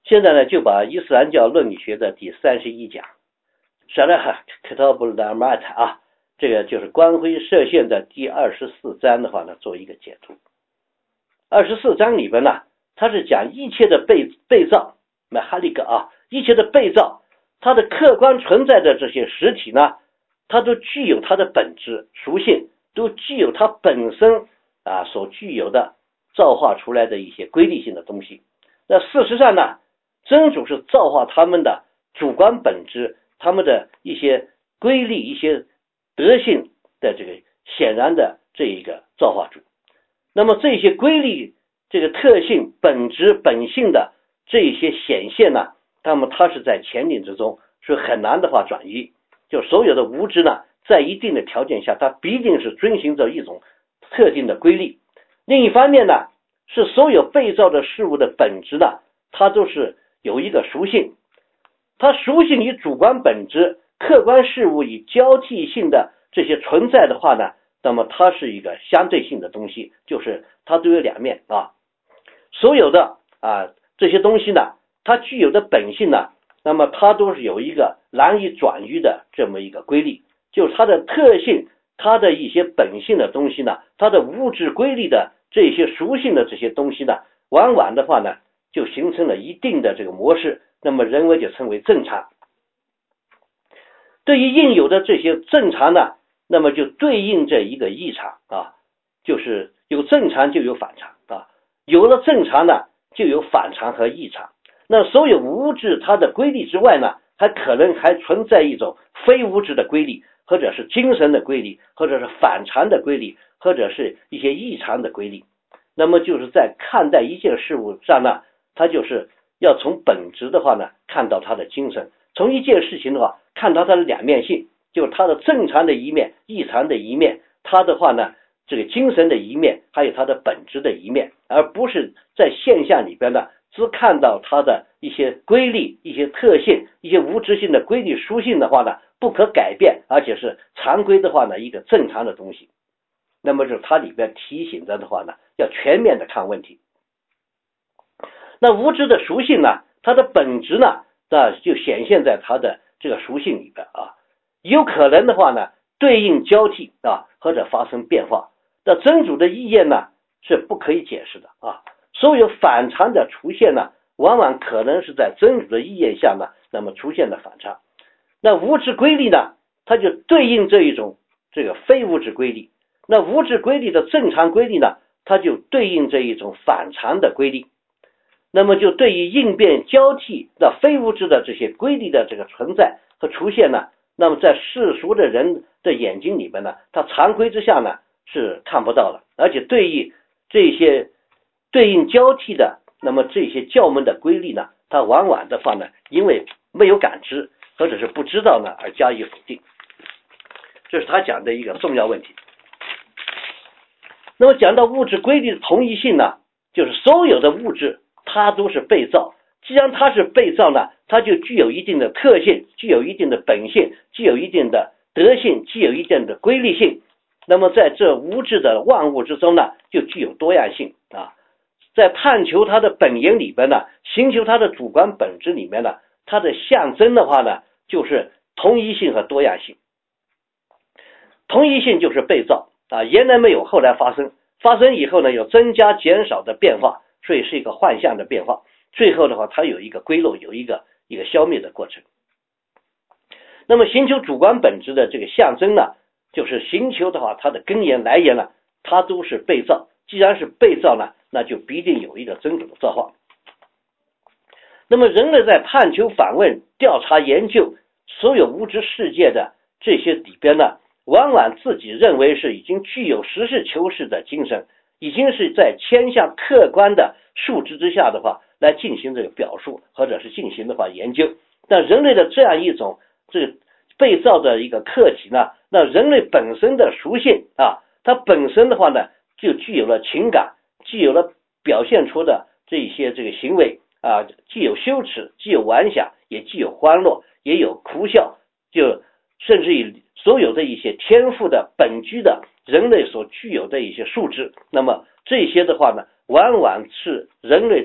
现在呢，就把伊斯兰教伦理学的第31讲 Syarah Kitabul Amanat 啊，这个就是光辉射线的第24章的话呢，做一个解读。24章里边呢，它是讲一切的被造 Mahalik 啊，一切的被造，它的客观存在的这些实体呢，它都具有它的本质属性，都具有它本身所具有的造化出来的一些规律性的东西。那事实上呢，真主是造化他们的主观本质，他们的一些规律、一些德性的这个显然的这一个造化主。那么这些规律、这个特性、本质、本性的这一些显现呢，那么它是在前定之中是很难的话转移。就所有的无知呢，在一定的条件下，它必定是遵循着一种特定的规律。另一方面呢，是所有被造的事物的本质呢，它都是有一个属性，它属性与主观本质、客观事物以交替性的这些存在的话呢，那么它是一个相对性的东西，就是它都有两面啊。所有的这些东西呢，它具有的本性呢，那么它都是有一个难以转移的这么一个规律，就是它的特性，它的一些本性的东西呢，它的物质规律的这些属性的这些东西呢，往往的话呢，就形成了一定的这个模式，那么人为就称为正常。对于应有的这些正常呢，那么就对应着一个异常啊，就是有正常就有反常啊，有了正常呢，就有反常和异常。那所有物质它的规律之外呢，还可能还存在一种非物质的规律，或者是精神的规律，或者是反常的规律，或者是一些异常的规律。那么就是在看待一件事物上呢，它就是要从本质的话呢，看到它的精神；从一件事情的话，看到它的两面性，就是它的正常的一面、异常的一面，它的话呢，这个精神的一面，还有它的本质的一面，而不是在现象里边呢，只看到它的一些规律、一些特性、一些无质性的规律属性的话呢，不可改变，而且是常规的话呢，一个正常的东西。那么就是它里边提醒着的话呢，要全面的看问题。那无知的属性呢，它的本质呢，就显现在它的这个属性里边啊，有可能的话呢，对应交替或者发生变化。那真主的意愿呢，是不可以解释的啊。所有反常的出现呢，往往可能是在真主的意愿下呢，那么出现的反常。那物质规律呢，它就对应这一种这个非物质规律。那物质规律的正常规律呢，它就对应这一种反常的规律。那么就对于应变交替的非物质的这些规律的这个存在和出现呢，那么在世俗的人的眼睛里边呢，它常规之下呢是看不到的。而且对于这些对应交替的那么这些教门的规律呢，它往往的话呢，因为没有感知或者是不知道呢而加以否定。这是他讲的一个重要问题。那么讲到物质规律的同一性呢，就是所有的物质它都是被造，既然它是被造呢，它就具有一定的特性，具有一定的本性，具有一定的德性，具有一定的规律性。那么在这无质的万物之中呢，就具有多样性啊。在探求它的本源里边呢，寻求它的主观本质里面呢，它的象征的话呢，就是同一性和多样性。同一性就是被造原来没有，后来发生，发生以后呢，有增加减少的变化，所以是一个幻象的变化。最后的话，它有一个归漏，有一个消灭的过程。那么寻求主观本质的这个象征呢，就是寻求的话，它的根源来源呢，它都是被造。既然是被造呢，那就必定有一个真主的造化。那么人类在探求、访问、调查、研究所有物质世界的这些里边呢，往往自己认为是已经具有实事求是的精神，已经是在偏向客观的数值之下的话来进行这个表述，或者是进行的话研究。但人类的这样一种这个被造的一个课题呢，那人类本身的属性它本身的话呢，就具有了情感，具有了表现出的这些这个行为既有羞耻，既有玩想，也既有欢乐，也有哭笑，就甚至于所有的一些天赋的本具的人类所具有的一些素质。那么这些的话呢，往往是人类的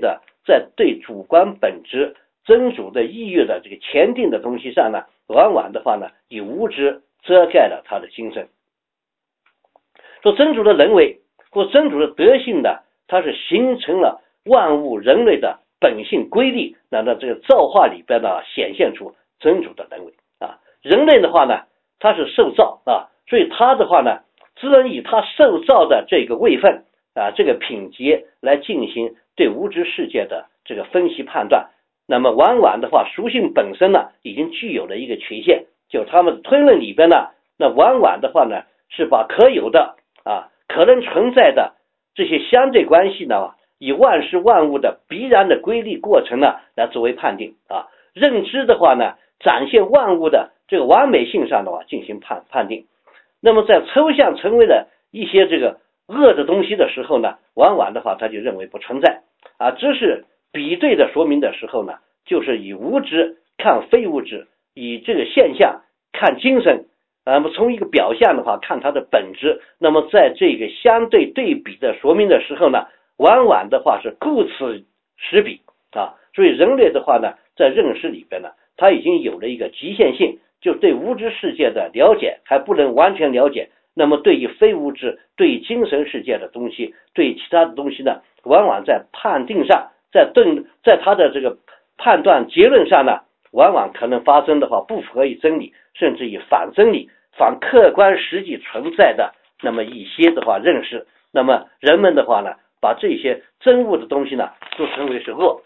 在对主观本质真主的意愿的这个前定的东西上呢，往往的话呢，以无知遮盖了他的精神。说真主的人为或真主的德性呢，它是形成了万物人类的本性规律，那这个造化里边呢，显现出真主的人为啊。人类的话呢，他是受造啊，所以他的话呢，只能以他受造的这个位分啊，这个品级来进行对无知世界的这个分析判断。那么往往的话，属性本身呢，已经具有了一个缺陷，就他们推论里边呢，那往往的话呢，是把可有的啊，可能存在的这些相对关系呢，以万事万物的必然的规律过程呢，来作为判定啊。认知的话呢，展现万物的这个完美性上的话进行判定。那么在抽象成为了一些这个恶的东西的时候呢，往往的话他就认为不存在啊。知识比对的说明的时候呢，就是以无知看非无知，以这个现象看精神。那么从一个表象的话看它的本质，那么在这个相对对比的说明的时候呢，往往的话是顾此失彼啊。所以人类的话呢，在认识里边呢，他已经有了一个极限性，就对无知世界的了解还不能完全了解。那么对于非无知，对于精神世界的东西，对于其他的东西呢，往往在判定上，在他的这个判断结论上呢，往往可能发生的话不符合于真理，甚至于反真理、反客观实际存在的那么一些的话认识。那么人们的话呢，把这些真物的东西呢，都称为是恶。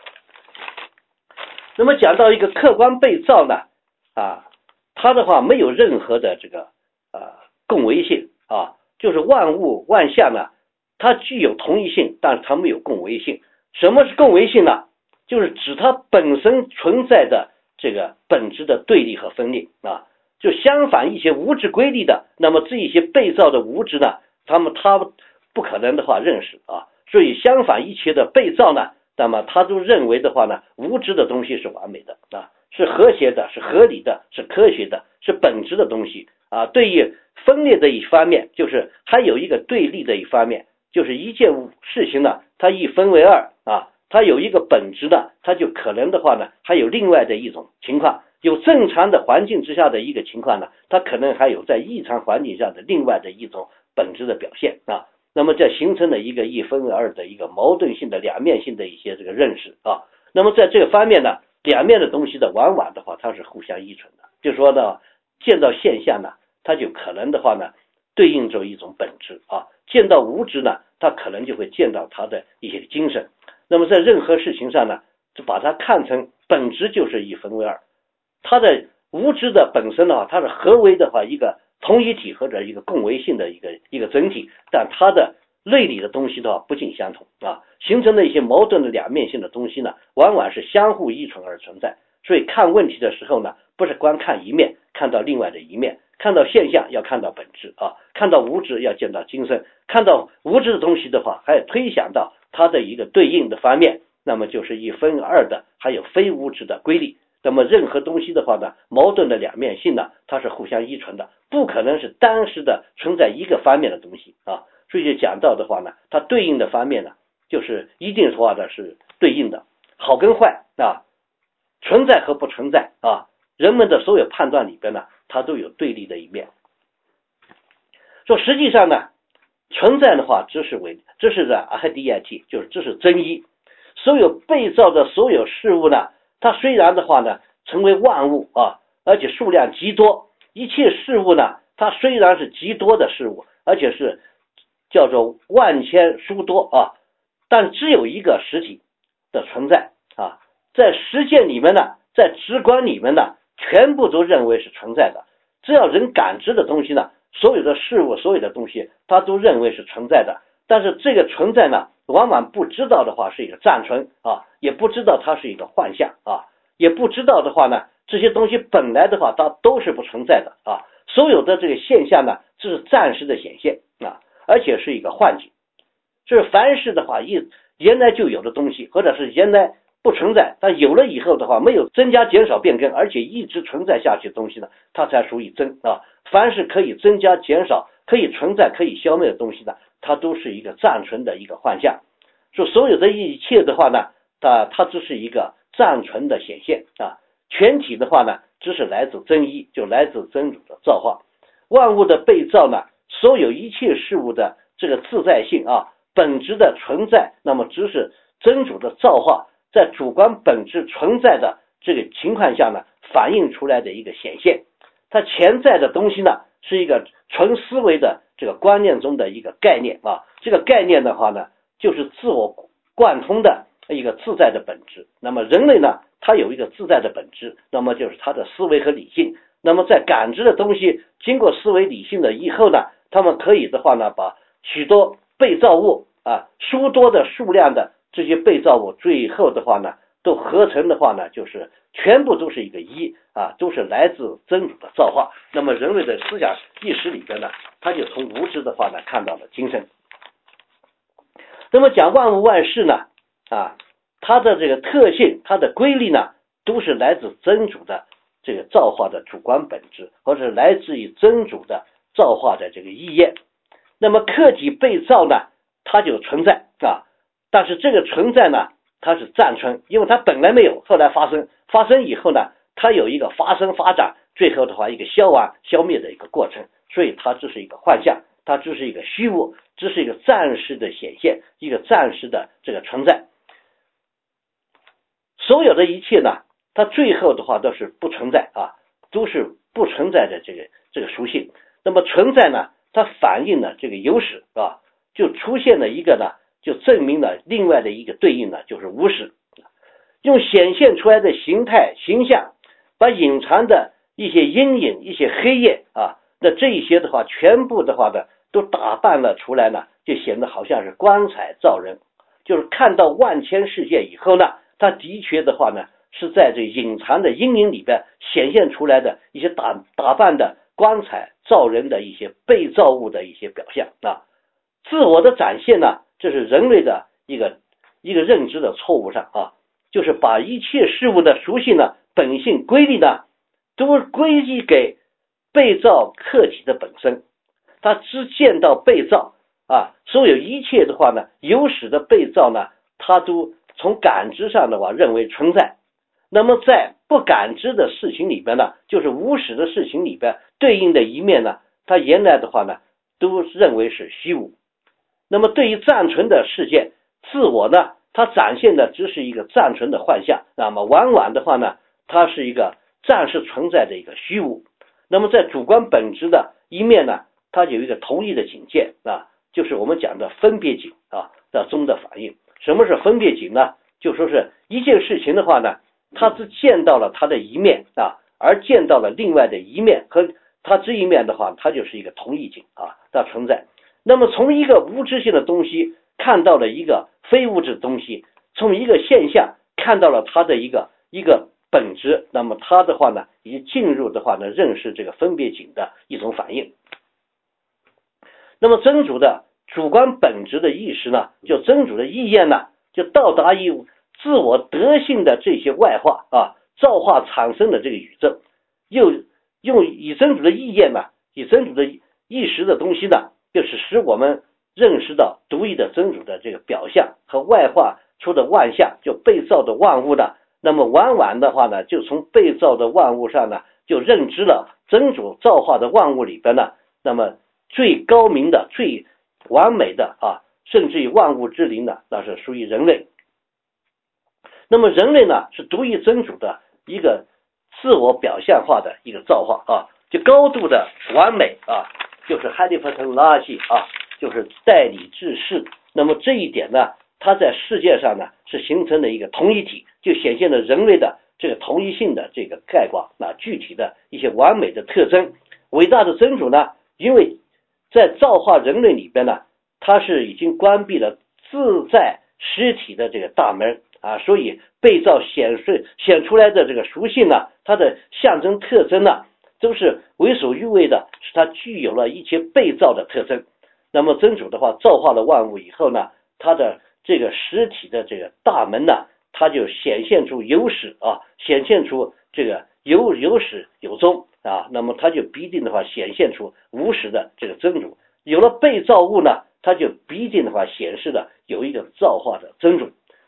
那么讲到一个客观被造呢，啊，它的话没有任何的这个共为性啊，就是万物万象呢，它具有同一性，但是它没有共为性。什么是共为性呢？就是指它本身存在的这个本质的对立和分裂啊。就相反一些无知规律的，那么这一些被造的无知呢，他不可能的话认识啊。所以相反一切的被造呢，那么他都认为的话呢，无知的东西是完美的啊，是和谐的，是合理的，是科学的，是本质的东西啊。对于分裂的一方面，就是还有一个对立的一方面，就是一件事情呢，它一分为二啊，它有一个本质呢，它就可能的话呢，还有另外的一种情况。有正常的环境之下的一个情况呢，它可能还有在异常环境下的另外的一种本质的表现啊。那么这形成了一个一分为二的一个矛盾性的两面性的一些这个认识啊。那么在这个方面呢，两面的东西的往往的话它是互相依存的，就是说呢，见到现象呢，它就可能的话呢对应着一种本质啊，见到无知呢，它可能就会见到它的一些精神。那么在任何事情上呢，就把它看成本质就是一分为二，它的无知的本身的话，它是合为的话一个同一体或者一个共为性的一个整体，但它的类里的东西的话不尽相同啊，形成的一些矛盾的两面性的东西呢，往往是相互依存而存在。所以看问题的时候呢，不是光看一面，看到另外的一面，看到现象要看到本质啊，看到无知要见到精神，看到无知的东西的话，还要推想到它的一个对应的方面，那么就是一分二的，还有非无知的规律。那么任何东西的话呢，矛盾的两面性呢，它是互相依存的，不可能是单实的存在一个方面的东西啊。所以就讲到的话呢，它对应的方面呢，就是一定说的是对应的，好跟坏啊，存在和不存在啊，人们的所有判断里边呢，它都有对立的一面。说实际上呢，存在的话，知识的 ahadiyat 就是知识真一，所有被造的所有事物呢，它虽然的话呢成为万物啊，而且数量极多，一切事物呢，它虽然是极多的事物，而且是叫做万千殊多啊，但只有一个实体的存在啊，在实践里面呢，在直观里面呢，全部都认为是存在的。只要人感知的东西呢，所有的事物，所有的东西，他都认为是存在的。但是这个存在呢，往往不知道的话是一个暂存啊，也不知道它是一个幻象啊，也不知道的话呢，这些东西本来的话它都是不存在的啊。所有的这个现象呢，这是暂时的显现啊，而且是一个幻境。就是凡是的话，原来就有的东西，或者是原来不存在，但有了以后的话，没有增加减少变更，而且一直存在下去的东西呢，它才属于真啊。凡是可以增加减少、可以存在、可以消灭的东西呢，它都是一个暂存的一个幻象。说所有的一切的话呢， 它只是一个暂存的显现啊，全体的话呢只是来自真一，就来自真主的造化。万物的被造呢，所有一切事物的这个自在性啊，本质的存在，那么只是真主的造化在主观本质存在的这个情况下呢反映出来的一个显现。它潜在的东西呢是一个纯思维的这个观念中的一个概念啊，这个概念的话呢就是自我贯通的一个自在的本质。那么人类呢，它有一个自在的本质，那么就是它的思维和理性。那么在感知的东西经过思维理性的以后呢，他们可以的话呢，把许多被造物啊，诸多的数量的这些被造物，最后的话呢，都合成的话呢，就是全部都是一个一啊，都是来自真主的造化。那么人类的思想意识里边呢，他就从无知的话呢，看到了精神。那么讲万物万事呢，啊，它的这个特性，它的规律呢，都是来自真主的这个造化的主观本质，或者来自于真主的造化的这个意愿。那么客体被造呢，它就存在啊，但是这个存在呢，它是暂存，因为它本来没有，后来发生以后呢，它有一个发生发展，最后的话一个消亡消灭的一个过程，所以它只是一个幻象，它只是一个虚无，只是一个暂时的显现，一个暂时的这个存在。所有的一切呢，它最后的话都是不存在啊，都是不存在的这个属性。那么存在呢，它反映了这个有始啊，就出现了一个呢，就证明了另外的一个对应呢，就是无始。用显现出来的形态形象，把隐藏的一些阴影、一些黑夜啊，那这一些的话，全部的话呢，都打扮了出来呢，就显得好像是光彩照人。就是看到万千世界以后呢，它的确的话呢，是在这隐藏的阴影里边显现出来的一些打扮的光彩照人的一些被造物的一些表象啊。自我的展现呢，这是人类的一个认知的错误上啊，就是把一切事物的属性呢、本性、规律呢，都归依给被造客体的本身。他只见到被造啊，所有一切的话呢，有始的被造呢，他都从感知上的话认为存在。那么在不感知的事情里边呢，就是无始的事情里边对应的一面呢，他原来的话呢，都认为是虚无。那么对于暂存的事件，自我呢，它展现的只是一个暂存的幻象，那么往往的话呢，它是一个暂时存在的一个虚无。那么在主观本质的一面呢，它有一个同一的警戒啊，就是我们讲的分别警啊的中的反应。什么是分别警呢？就说是一件事情的话呢，它只见到了它的一面啊，而见到了另外的一面，和它这一面的话，它就是一个同一景啊的存在。那么从一个物质性的东西看到了一个非物质的东西，从一个现象看到了它的一个本质，那么它的话呢，已进入的话呢，认识这个分别景的一种反应。那么真主的主观本质的意识呢，就真主的意愿呢，就到达于自我德性的这些外化啊，造化产生的这个宇宙，又用以真主的意愿呢，以真主的意识的东西呢，就是使我们认识到独一的真主的这个表象和外化出的万象，就被造的万物呢，那么往往的话呢，就从被造的万物上呢，就认知了真主造化的万物里边呢，那么最高明的、最完美的啊，甚至于万物之灵的，那是属于人类。那么人类呢，是独一真主的一个自我表现化的一个造化啊，就高度的完美啊，就是哈利法特拉西啊，就是代理治世。那么这一点呢，它在世界上呢是形成了一个同一体，就显现了人类的这个同一性的这个概括，那具体的一些完美的特征。伟大的真主呢，因为在造化人类里边呢，它是已经关闭了自在实体的这个大门啊，所以被造显出来的这个属性呢，它的象征特征呢，都是为所欲为的，使它具有了一切被造的特征。那么真主的话，造化了万物以后呢，它的这个实体的这个大门呢，它就显现出有始啊，显现出这个有始有终啊，那么它就必定的话显现出无始的这个真主。有了被造物呢，它就必定的话显示了有一个造化的真主。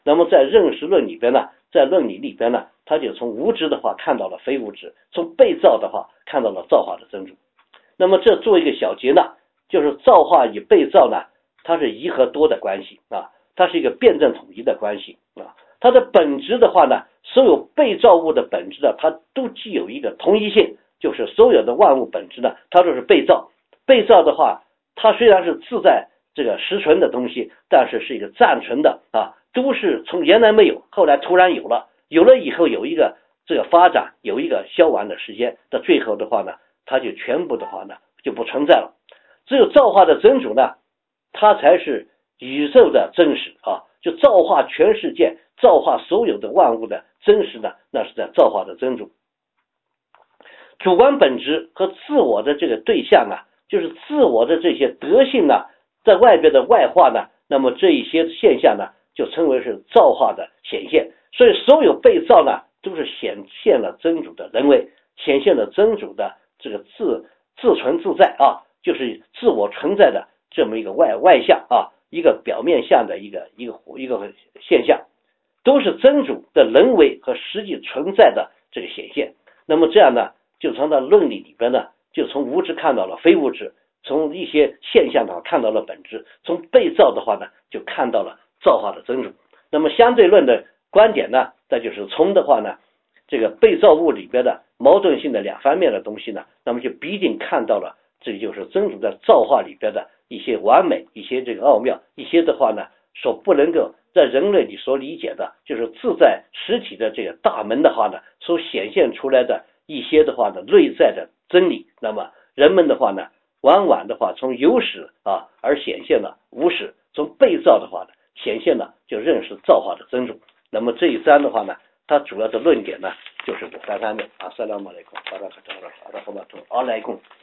那么在认识论里边呢，在论理里边呢，他就从无知的话看到了非无知，从被造的话看到了造化的真主。那么这做一个小结呢，就是造化与被造呢，它是一和多的关系啊，它是一个辩证统一的关系啊。它的本质的话呢，所有被造物的本质呢，它都具有一个同一性，就是所有的万物本质呢，它都是被造。被造的话，它虽然是自在这个实存的东西，但是是一个暂存的啊，都是从原来没有，后来突然有了，有了以后有一个这个发展，有一个消亡的时间，到最后的话呢，它就全部的话呢就不存在了。只有造化的真主呢，它才是宇宙的真实啊，就造化全世界，造化所有的万物的真实呢，那是在造化的真主。主观本质和自我的这个对象啊，就是自我的这些德性呢，在外边的外化呢，那么这一些现象呢，就称为是造化的显现。所以所有被造呢，都是显现了真主的人为，显现了真主的这个自存自在啊，就是自我存在的这么一个外象啊，一个表面相的一个现象，都是真主的人为和实际存在的这个显现。那么这样呢，就从它论理里边呢，就从无知看到了非物质，从一些现象上看到了本质，从被造的话呢，就看到了造化的真主。那么相对论的观点呢，那就是从的话呢，这个被造物里边的矛盾性的两方面的东西呢，那么就必定看到了这就是真主在造化里边的一些完美，一些这个奥妙，一些的话呢，所不能够在人类里所理解的，就是自在实体的这个大门的话呢，所显现出来的一些的话呢，内在的真理。那么人们的话呢，往往的话从有始啊而显现了无始，从被造的话呢，显现了就认识造化的真主。那么这一章的话呢，它主要的论点呢，就是这三方面。阿萨拉姆阿莱贡，巴拉克达拉，阿拉赫巴图，阿莱贡。